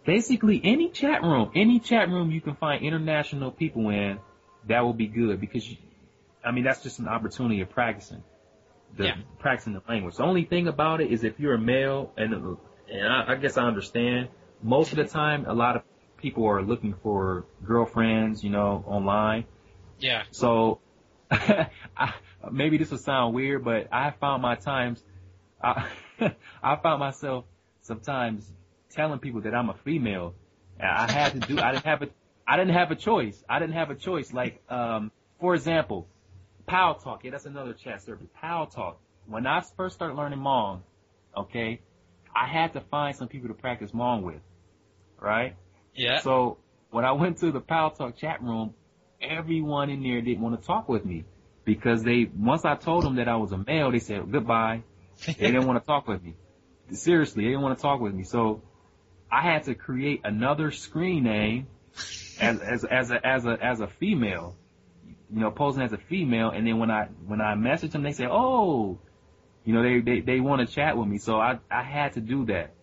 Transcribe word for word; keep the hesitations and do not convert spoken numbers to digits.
Basically, any chat room, any chat room you can find international people in, that will be good because, you, I mean, that's just an opportunity of practicing, the Yeah. practicing the language. The only thing about it is if you're a male, and and I, I guess I understand, most of the time, a lot of people are looking for girlfriends, you know, online. Yeah. So, I, maybe this will sound weird, but I found my times, I, I found myself sometimes telling people that I'm a female. I had to do, I didn't have a, I didn't have a choice. I didn't have a choice. Like, um, for example, Pal Talk. Yeah, that's another chat service. Pal Talk. When I first started learning Hmong, okay, I had to find some people to practice Hmong with, right? Yeah. So when I went to the Pal Talk chat room, everyone in there didn't want to talk with me because they, once I told them that I was a male, they said goodbye. They didn't want to talk with me. Seriously, they didn't want to talk with me. So I had to create another screen name as as as a as a as a female, you know, posing as a female. And then when I when I message them, they say, "Oh, you know, they they they want to chat with me." So I I had to do that.